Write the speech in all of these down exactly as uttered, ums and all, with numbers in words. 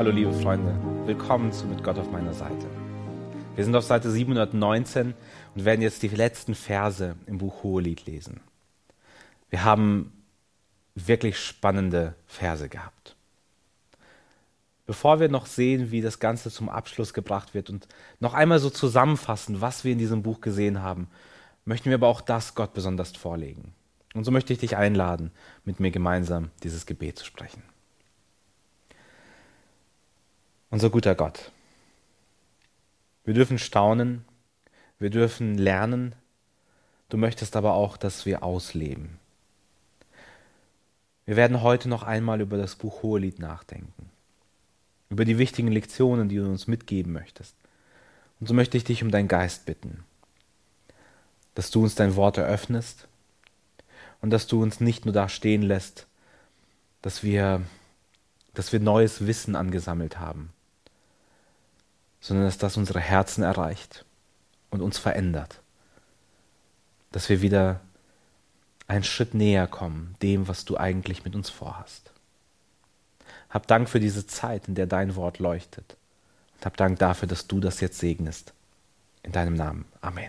Hallo liebe Freunde, willkommen zu Mit Gott auf meiner Seite. Wir sind auf Seite siebenhundertneunzehn und werden jetzt die letzten Verse im Buch Hohelied lesen. Wir haben wirklich spannende Verse gehabt. Bevor wir noch sehen, wie das Ganze zum Abschluss gebracht wird und noch einmal so zusammenfassen, was wir in diesem Buch gesehen haben, möchten wir aber auch das Gott besonders vorlegen. Und so möchte ich dich einladen, mit mir gemeinsam dieses Gebet zu sprechen. Unser guter Gott, wir dürfen staunen, wir dürfen lernen, du möchtest aber auch, dass wir ausleben. Wir werden heute noch einmal über das Buch Hohelied nachdenken, über die wichtigen Lektionen, die du uns mitgeben möchtest. Und so möchte ich dich um deinen Geist bitten, dass du uns dein Wort eröffnest und dass du uns nicht nur da stehen lässt, dass wir, dass wir neues Wissen angesammelt haben, sondern dass das unsere Herzen erreicht und uns verändert, dass wir wieder einen Schritt näher kommen, dem, was du eigentlich mit uns vorhast. Hab Dank für diese Zeit, in der dein Wort leuchtet. Und hab Dank dafür, dass du das jetzt segnest. In deinem Namen. Amen.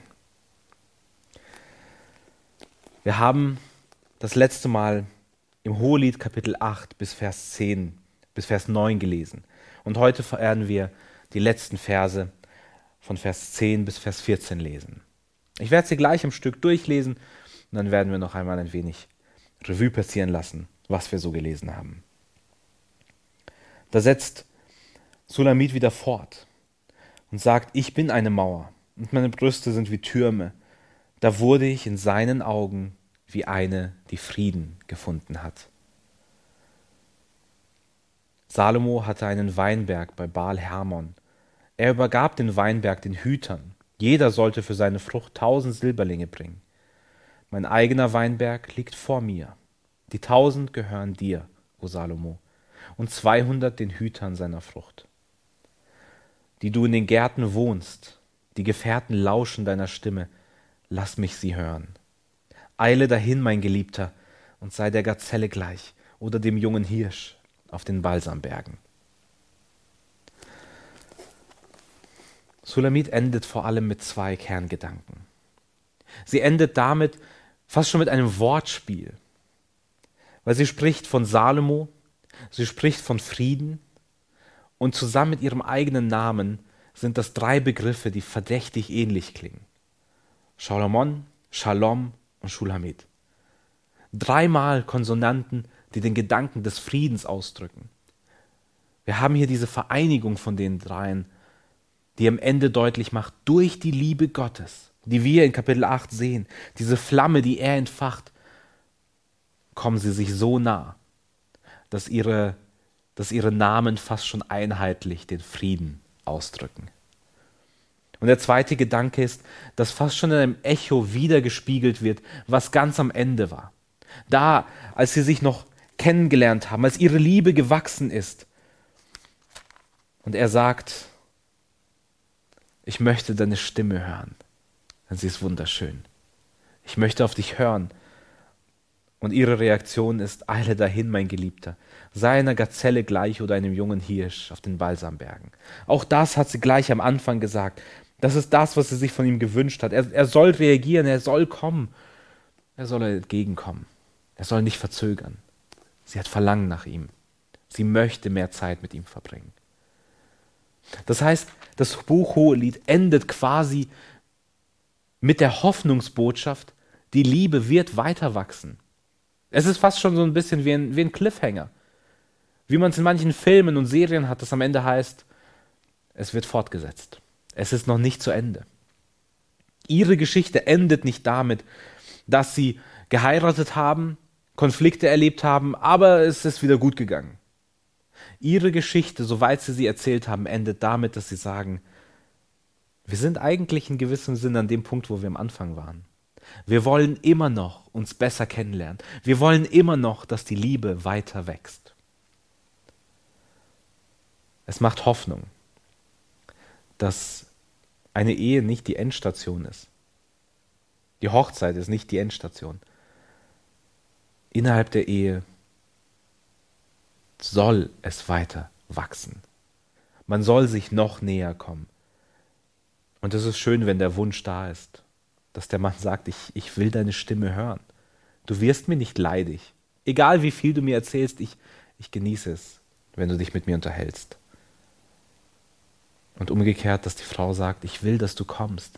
Wir haben das letzte Mal im Hohelied Kapitel acht bis Vers zehn, bis Vers neun gelesen. Und heute werden wir die letzten Verse von Vers zehn bis Vers vierzehn lesen. Ich werde sie gleich im Stück durchlesen und dann werden wir noch einmal ein wenig Revue passieren lassen, was wir so gelesen haben. Da setzt Sulamit wieder fort und sagt, ich bin eine Mauer und meine Brüste sind wie Türme. Da wurde ich in seinen Augen wie eine, die Frieden gefunden hat. Salomo hatte einen Weinberg bei Baal Hermon. Er übergab den Weinberg den Hütern. Jeder sollte für seine Frucht tausend Silberlinge bringen. Mein eigener Weinberg liegt vor mir. Die tausend gehören dir, o Salomo, und zweihundert den Hütern seiner Frucht. Die du in den Gärten wohnst, die Gefährten lauschen deiner Stimme, lass mich sie hören. Eile dahin, mein Geliebter, und sei der Gazelle gleich oder dem jungen Hirsch auf den Balsambergen. Sulamit endet vor allem mit zwei Kerngedanken. Sie endet damit fast schon mit einem Wortspiel, weil sie spricht von Salomo, sie spricht von Frieden und zusammen mit ihrem eigenen Namen sind das drei Begriffe, die verdächtig ähnlich klingen. Shalomon, Shalom und Shulamit. Dreimal Konsonanten, die den Gedanken des Friedens ausdrücken. Wir haben hier diese Vereinigung von den dreien, die am Ende deutlich macht, durch die Liebe Gottes, die wir in Kapitel acht sehen, diese Flamme, die er entfacht, kommen sie sich so nah, dass ihre, dass ihre Namen fast schon einheitlich den Frieden ausdrücken. Und der zweite Gedanke ist, dass fast schon in einem Echo wiedergespiegelt wird, was ganz am Ende war. Da, als sie sich noch kennengelernt haben, als ihre Liebe gewachsen ist. Und er sagt, ich möchte deine Stimme hören, denn sie ist wunderschön. Ich möchte auf dich hören. Und ihre Reaktion ist, eile dahin, mein Geliebter, sei einer Gazelle gleich oder einem jungen Hirsch auf den Balsambergen. Auch das hat sie gleich am Anfang gesagt. Das ist das, was sie sich von ihm gewünscht hat. Er, er soll reagieren, er soll kommen. Er soll entgegenkommen. Er soll nicht verzögern. Sie hat Verlangen nach ihm. Sie möchte mehr Zeit mit ihm verbringen. Das heißt, das Buch Hohelied endet quasi mit der Hoffnungsbotschaft, die Liebe wird weiter wachsen. Es ist fast schon so ein bisschen wie ein, wie ein Cliffhanger. Wie man es in manchen Filmen und Serien hat, das am Ende heißt, es wird fortgesetzt. Es ist noch nicht zu Ende. Ihre Geschichte endet nicht damit, dass sie geheiratet haben, Konflikte erlebt haben, aber es ist wieder gut gegangen. Ihre Geschichte, soweit sie sie erzählt haben, endet damit, dass sie sagen, wir sind eigentlich in gewissem Sinne an dem Punkt, wo wir am Anfang waren. Wir wollen immer noch uns besser kennenlernen. Wir wollen immer noch, dass die Liebe weiter wächst. Es macht Hoffnung, dass eine Ehe nicht die Endstation ist. Die Hochzeit ist nicht die Endstation. Innerhalb der Ehe soll es weiter wachsen. Man soll sich noch näher kommen. Und es ist schön, wenn der Wunsch da ist, dass der Mann sagt, ich, ich will deine Stimme hören. Du wirst mir nicht leidig. Egal wie viel du mir erzählst, ich, ich genieße es, wenn du dich mit mir unterhältst. Und umgekehrt, dass die Frau sagt, ich will, dass du kommst.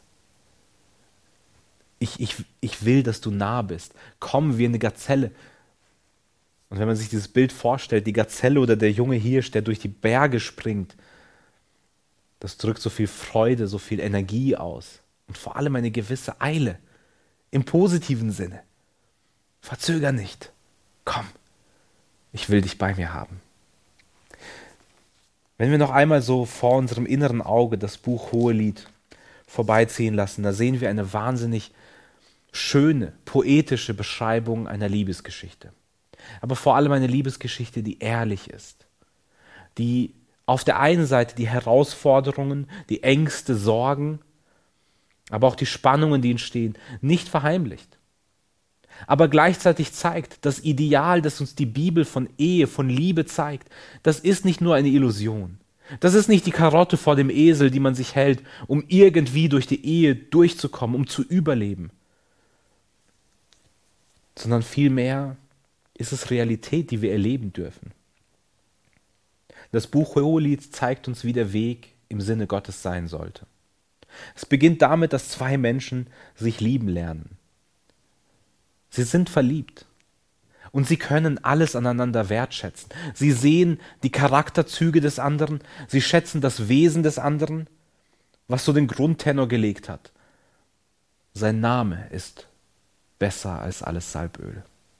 Ich, ich, ich will, dass du nah bist. Komm wie eine Gazelle. Und wenn man sich dieses Bild vorstellt, die Gazelle oder der junge Hirsch, der durch die Berge springt, das drückt so viel Freude, so viel Energie aus. Und vor allem eine gewisse Eile. Im positiven Sinne. Verzöger nicht. Komm, ich will dich bei mir haben. Wenn wir noch einmal so vor unserem inneren Auge das Buch Hohelied vorbeiziehen lassen, da sehen wir eine wahnsinnig schöne, poetische Beschreibung einer Liebesgeschichte. Aber vor allem eine Liebesgeschichte, die ehrlich ist. Die auf der einen Seite die Herausforderungen, die Ängste, Sorgen, aber auch die Spannungen, die entstehen, nicht verheimlicht. Aber gleichzeitig zeigt, das Ideal, das uns die Bibel von Ehe, von Liebe zeigt, das ist nicht nur eine Illusion. Das ist nicht die Karotte vor dem Esel, die man sich hält, um irgendwie durch die Ehe durchzukommen, um zu überleben. Sondern vielmehr ist es Realität, die wir erleben dürfen. Das Buch Hohelied zeigt uns, wie der Weg im Sinne Gottes sein sollte. Es beginnt damit, dass zwei Menschen sich lieben lernen. Sie sind verliebt und sie können alles aneinander wertschätzen. Sie sehen die Charakterzüge des anderen, sie schätzen das Wesen des anderen, was so den Grundtenor gelegt hat. Sein Name ist besser als alles Salböl.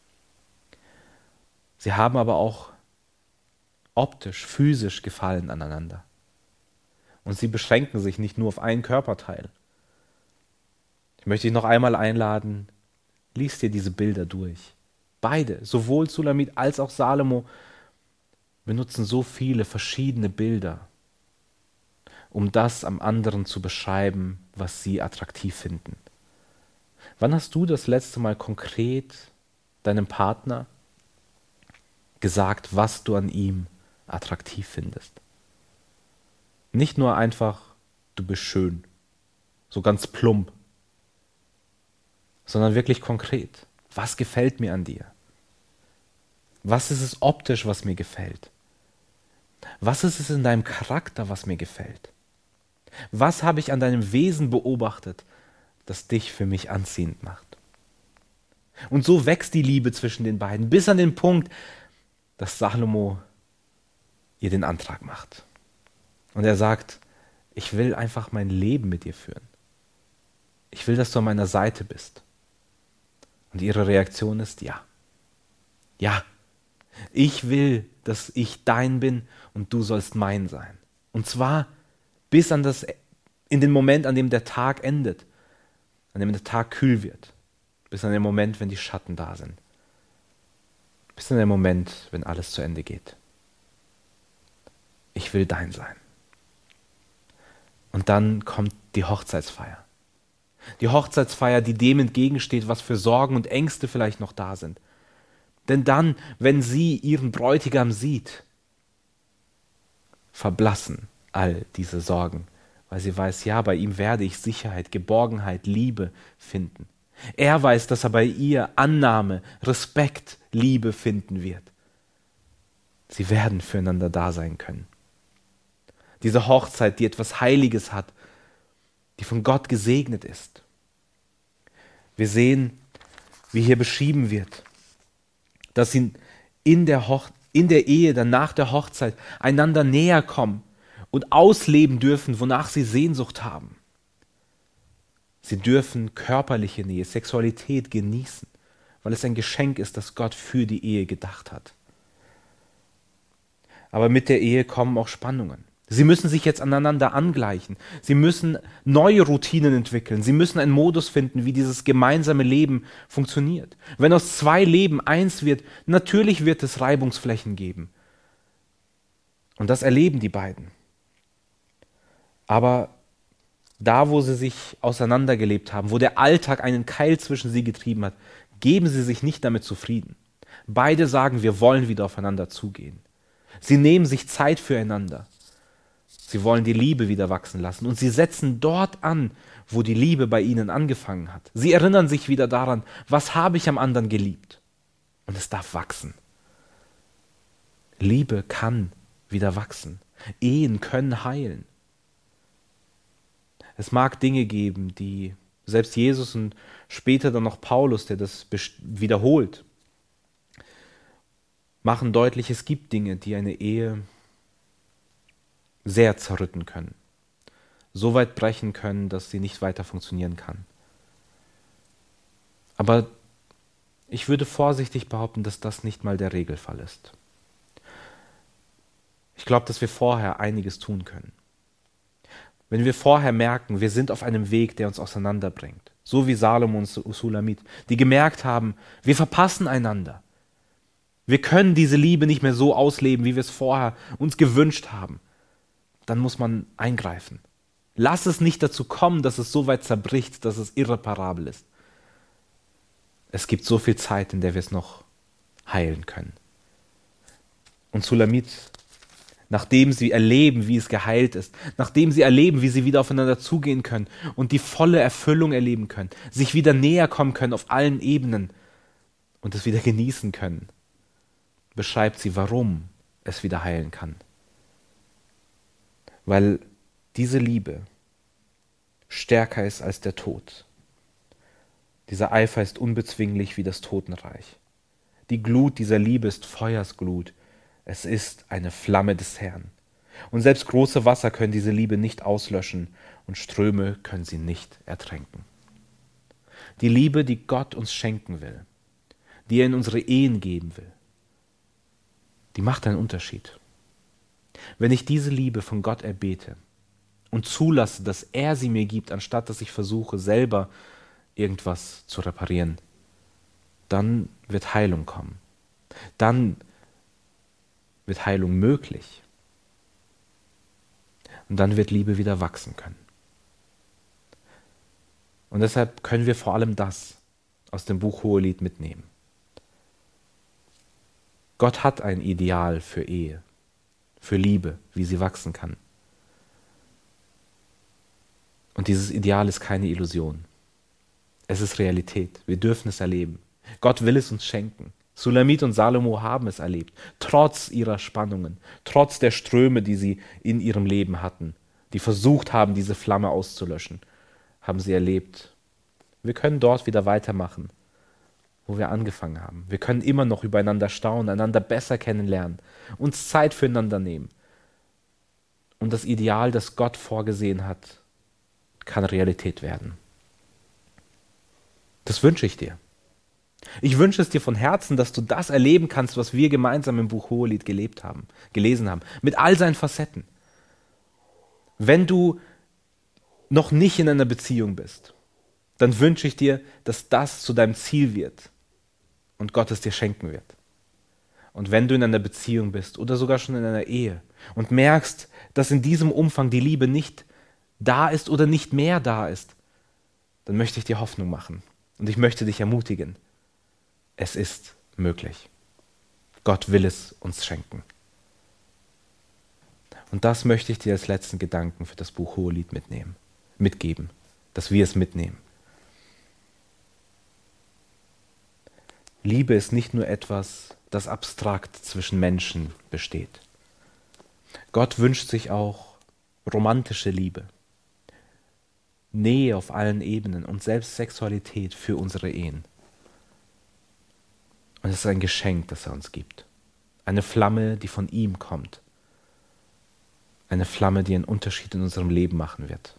Sie haben aber auch optisch, physisch Gefallen aneinander. Und sie beschränken sich nicht nur auf einen Körperteil. Ich möchte dich noch einmal einladen, lies dir diese Bilder durch. Beide, sowohl Sulamit als auch Salomo, benutzen so viele verschiedene Bilder, um das am anderen zu beschreiben, was sie attraktiv finden. Wann hast du das letzte Mal konkret deinem Partner gesagt, was du an ihm attraktiv findest? Nicht nur einfach, du bist schön, so ganz plump, sondern wirklich konkret. Was gefällt mir an dir? Was ist es optisch, was mir gefällt? Was ist es in deinem Charakter, was mir gefällt? Was habe ich an deinem Wesen beobachtet, das dich für mich anziehend macht? Und so wächst die Liebe zwischen den beiden, bis an den Punkt, dass Salomo ihr den Antrag macht. Und er sagt, ich will einfach mein Leben mit dir führen. Ich will, dass du an meiner Seite bist. Und ihre Reaktion ist ja. Ja, ich will, dass ich dein bin und du sollst mein sein. Und zwar bis an das, in den Moment, an dem der Tag endet, an dem der Tag kühl wird, bis an den Moment, wenn die Schatten da sind, bis an den Moment, wenn alles zu Ende geht. Ich will dein sein. Und dann kommt die Hochzeitsfeier. Die Hochzeitsfeier, die dem entgegensteht, was für Sorgen und Ängste vielleicht noch da sind. Denn dann, wenn sie ihren Bräutigam sieht, verblassen all diese Sorgen, weil sie weiß, ja, bei ihm werde ich Sicherheit, Geborgenheit, Liebe finden. Er weiß, dass er bei ihr Annahme, Respekt, Liebe finden wird. Sie werden füreinander da sein können. Diese Hochzeit, die etwas Heiliges hat, die von Gott gesegnet ist. Wir sehen, wie hier beschrieben wird, dass sie in der, Hoch- in der Ehe, dann nach der Hochzeit, einander näher kommen und ausleben dürfen, wonach sie Sehnsucht haben. Sie dürfen körperliche Nähe, Sexualität genießen, weil es ein Geschenk ist, das Gott für die Ehe gedacht hat. Aber mit der Ehe kommen auch Spannungen. Sie müssen sich jetzt aneinander angleichen. Sie müssen neue Routinen entwickeln. Sie müssen einen Modus finden, wie dieses gemeinsame Leben funktioniert. Wenn aus zwei Leben eins wird, natürlich wird es Reibungsflächen geben. Und das erleben die beiden. Aber da, wo sie sich auseinandergelebt haben, wo der Alltag einen Keil zwischen sie getrieben hat, geben sie sich nicht damit zufrieden. Beide sagen, wir wollen wieder aufeinander zugehen. Sie nehmen sich Zeit füreinander. Sie wollen die Liebe wieder wachsen lassen und sie setzen dort an, wo die Liebe bei ihnen angefangen hat. Sie erinnern sich wieder daran, was habe ich am anderen geliebt? Und es darf wachsen. Liebe kann wieder wachsen. Ehen können heilen. Es mag Dinge geben, die selbst Jesus und später dann noch Paulus, der das wiederholt, machen deutlich, es gibt Dinge, die eine Ehe sehr zerrütten können. So weit brechen können, dass sie nicht weiter funktionieren kann. Aber ich würde vorsichtig behaupten, dass das nicht mal der Regelfall ist. Ich glaube, dass wir vorher einiges tun können. Wenn wir vorher merken, wir sind auf einem Weg, der uns auseinanderbringt, so wie Salomo und Sulamit, die gemerkt haben, wir verpassen einander. Wir können diese Liebe nicht mehr so ausleben, wie wir es vorher uns gewünscht haben. Dann muss man eingreifen. Lass es nicht dazu kommen, dass es so weit zerbricht, dass es irreparabel ist. Es gibt so viel Zeit, in der wir es noch heilen können. Und Sulamit, nachdem sie erleben, wie es geheilt ist, nachdem sie erleben, wie sie wieder aufeinander zugehen können und die volle Erfüllung erleben können, sich wieder näher kommen können auf allen Ebenen und es wieder genießen können, beschreibt sie, warum es wieder heilen kann. Weil diese Liebe stärker ist als der Tod. Dieser Eifer ist unbezwinglich wie das Totenreich. Die Glut dieser Liebe ist Feuersglut. Es ist eine Flamme des Herrn. Und selbst große Wasser können diese Liebe nicht auslöschen und Ströme können sie nicht ertränken. Die Liebe, die Gott uns schenken will, die er in unsere Ehen geben will, die macht einen Unterschied. Wenn ich diese Liebe von Gott erbete und zulasse, dass er sie mir gibt, anstatt dass ich versuche, selber irgendwas zu reparieren, dann wird Heilung kommen. Dann wird Heilung möglich. Und dann wird Liebe wieder wachsen können. Und deshalb können wir vor allem das aus dem Buch Hohelied mitnehmen. Gott hat ein Ideal für Ehe, für Liebe, wie sie wachsen kann. Und dieses Ideal ist keine Illusion. Es ist Realität. Wir dürfen es erleben. Gott will es uns schenken. Sulamit und Salomo haben es erlebt, trotz ihrer Spannungen, trotz der Ströme, die sie in ihrem Leben hatten, die versucht haben, diese Flamme auszulöschen, haben sie erlebt. Wir können dort wieder weitermachen, wo wir angefangen haben. Wir können immer noch übereinander staunen, einander besser kennenlernen, uns Zeit füreinander nehmen. Und das Ideal, das Gott vorgesehen hat, kann Realität werden. Das wünsche ich dir. Ich wünsche es dir von Herzen, dass du das erleben kannst, was wir gemeinsam im Buch Hohelied gelebt haben, gelesen haben, mit all seinen Facetten. Wenn du noch nicht in einer Beziehung bist, dann wünsche ich dir, dass das zu deinem Ziel wird und Gott es dir schenken wird. Und wenn du in einer Beziehung bist oder sogar schon in einer Ehe und merkst, dass in diesem Umfang die Liebe nicht da ist oder nicht mehr da ist, dann möchte ich dir Hoffnung machen und ich möchte dich ermutigen. Es ist möglich. Gott will es uns schenken. Und das möchte ich dir als letzten Gedanken für das Buch Hohelied mitnehmen, mitgeben, dass wir es mitnehmen. Liebe ist nicht nur etwas, das abstrakt zwischen Menschen besteht. Gott wünscht sich auch romantische Liebe, Nähe auf allen Ebenen und selbst Sexualität für unsere Ehen. Und es ist ein Geschenk, das er uns gibt. Eine Flamme, die von ihm kommt. Eine Flamme, die einen Unterschied in unserem Leben machen wird.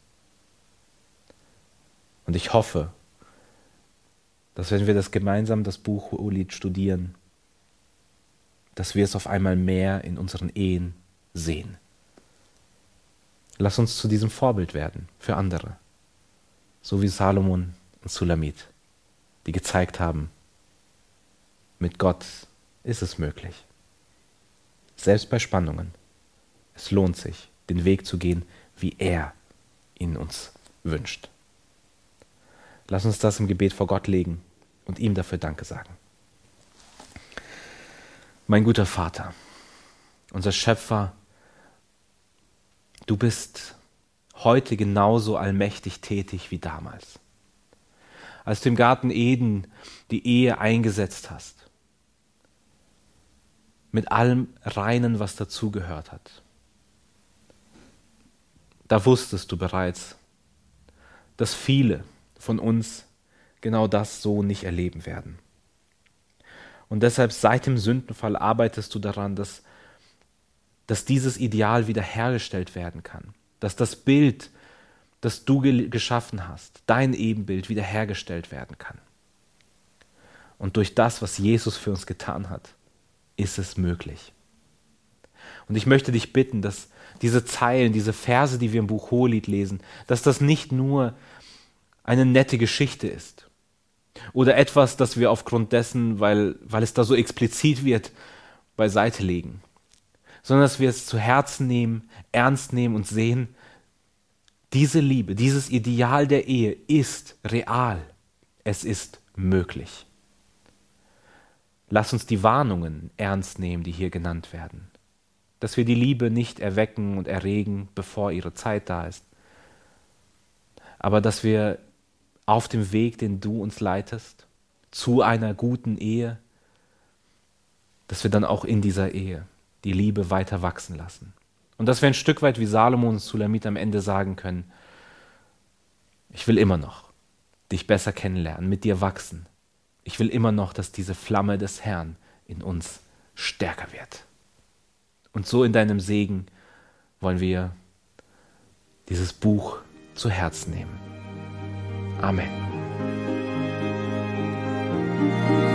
Und ich hoffe, dass wenn wir das gemeinsam, das Buch Hohelied studieren, dass wir es auf einmal mehr in unseren Ehen sehen. Lass uns zu diesem Vorbild werden für andere. So wie Salomon und Sulamit, die gezeigt haben, mit Gott ist es möglich. Selbst bei Spannungen. Es lohnt sich, den Weg zu gehen, wie er ihn uns wünscht. Lass uns das im Gebet vor Gott legen und ihm dafür Danke sagen. Mein guter Vater, unser Schöpfer, du bist heute genauso allmächtig tätig wie damals. Als du im Garten Eden die Ehe eingesetzt hast, mit allem Reinen, was dazugehört hat. Da wusstest du bereits, dass viele von uns genau das so nicht erleben werden. Und deshalb seit dem Sündenfall arbeitest du daran, dass, dass dieses Ideal wiederhergestellt werden kann. Dass das Bild, das du ge- geschaffen hast, dein Ebenbild wiederhergestellt werden kann. Und durch das, was Jesus für uns getan hat, ist es möglich. Und ich möchte dich bitten, dass diese Zeilen, diese Verse, die wir im Buch Hohelied lesen, dass das nicht nur eine nette Geschichte ist oder etwas, das wir aufgrund dessen, weil, weil es da so explizit wird, beiseite legen, sondern dass wir es zu Herzen nehmen, ernst nehmen und sehen, diese Liebe, dieses Ideal der Ehe ist real, es ist möglich. Lass uns die Warnungen ernst nehmen, die hier genannt werden. Dass wir die Liebe nicht erwecken und erregen, bevor ihre Zeit da ist. Aber dass wir auf dem Weg, den du uns leitest, zu einer guten Ehe, dass wir dann auch in dieser Ehe die Liebe weiter wachsen lassen. Und dass wir ein Stück weit wie Salomo und Sulamit am Ende sagen können, ich will immer noch dich besser kennenlernen, mit dir wachsen. Ich will immer noch, dass diese Flamme des Herrn in uns stärker wird. Und so in deinem Segen wollen wir dieses Buch zu Herzen nehmen. Amen.